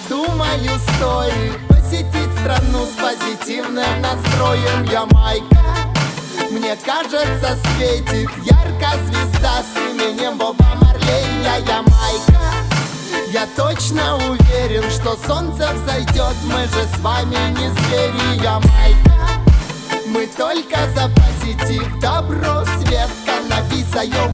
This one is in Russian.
думаю, стоит посетить страну с позитивным настроем. Ямайка, мне кажется, светит ярко звезда с именем Боба Марлей. Ямайка, я точно уверен, что солнце взойдет. Мы же с вами не звери. Ямайка, мы только за позитив, добро, свет, каннабиса, йоу.